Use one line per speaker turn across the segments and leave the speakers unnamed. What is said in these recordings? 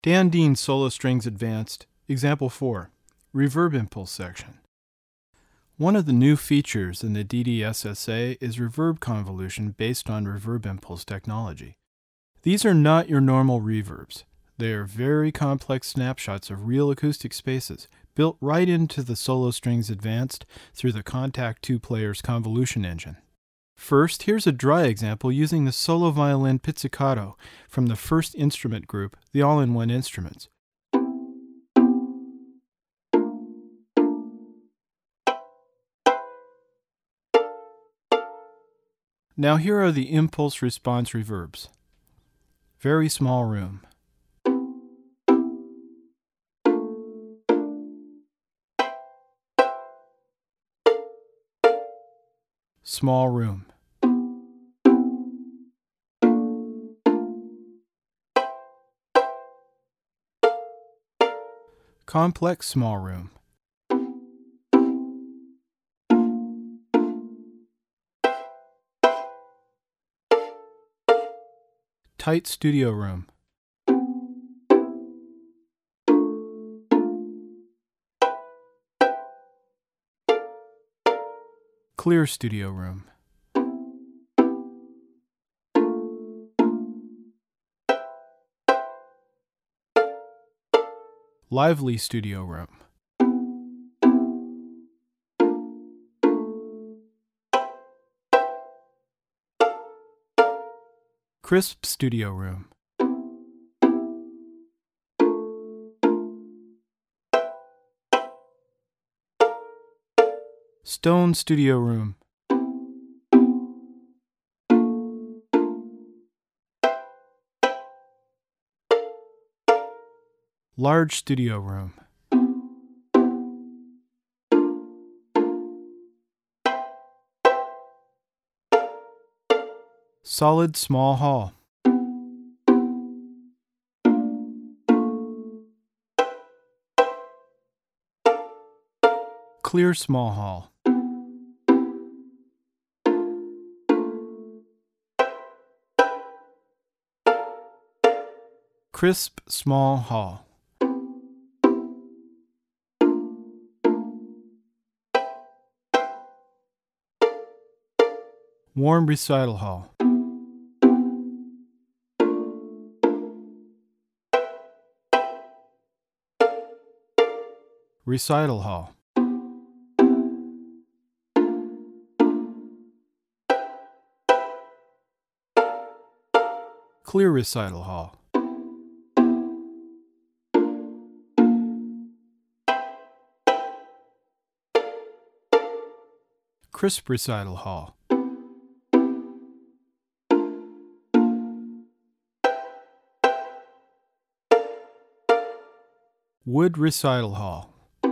Dan Dean Solo Strings Advanced, Example 4, Reverb Impulse Section. One of the new features in the DDSSA is reverb convolution based on reverb impulse technology. These are not your normal reverbs. They are very complex snapshots of real acoustic spaces, built right into the Solo Strings Advanced through the Kontakt 2 Player's convolution engine. First, here's a dry example using the solo violin pizzicato from the first instrument group, the All-in-One Instruments. Now here are the impulse response reverbs. Very small room. Small room. Complex small room. Tight studio room. Clear studio room. Lively studio room. Crisp studio room. Stone studio room. Large studio room. Solid small hall. Clear small hall. Crisp small hall. Warm recital hall. Recital hall. Clear recital hall. Crisp recital hall. Wood recital hall.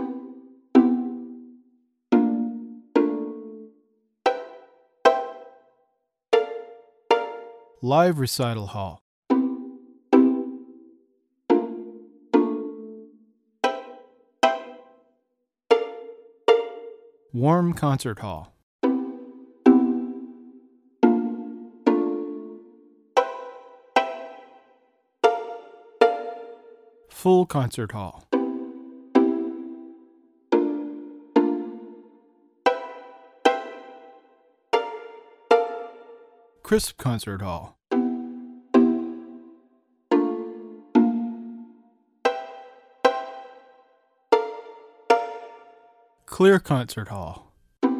Live recital hall. Warm concert hall. Full concert hall. Crisp concert hall. Clear concert hall.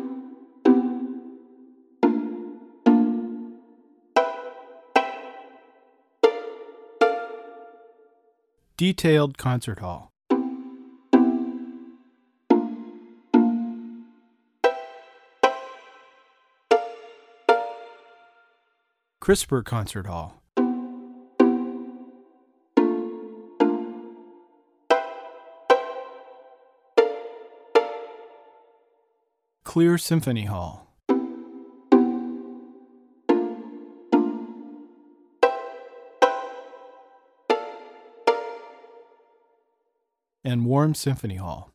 Detailed concert hall. Crisper concert hall. Clear symphony hall. And warm symphony hall.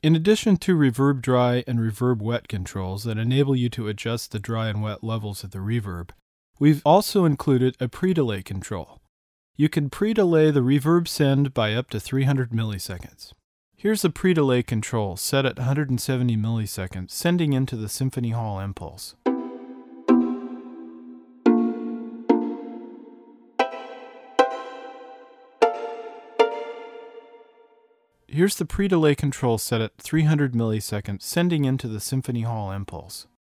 In addition to reverb dry and reverb wet controls that enable you to adjust the dry and wet levels of the reverb, we've also included a pre-delay control. You can pre-delay the reverb send by up to 300 milliseconds. Here's the pre-delay control set at 170 milliseconds, sending into the Symphony Hall impulse. Here's the pre-delay control set at 300 milliseconds, sending into the Symphony Hall impulse.